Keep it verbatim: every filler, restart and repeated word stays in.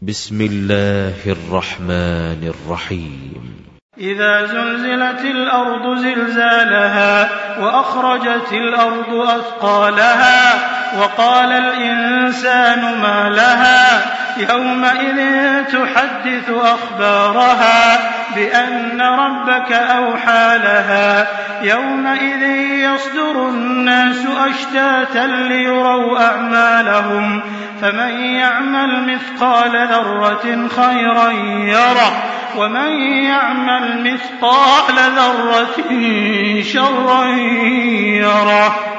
بسم الله الرحمن الرحيم إذا زلزلت الأرض زلزالها وأخرجت الأرض أثقالها وقال الإنسان ما لها يومئذ تحدث أخبارها بأن ربك أوحى لها يومئذ يصدر الناس أشتاتا ليروا أعمالهم فمن يعمل مثقال ذرة خيرا يره ومن يعمل مثقال ذرة شرا يره.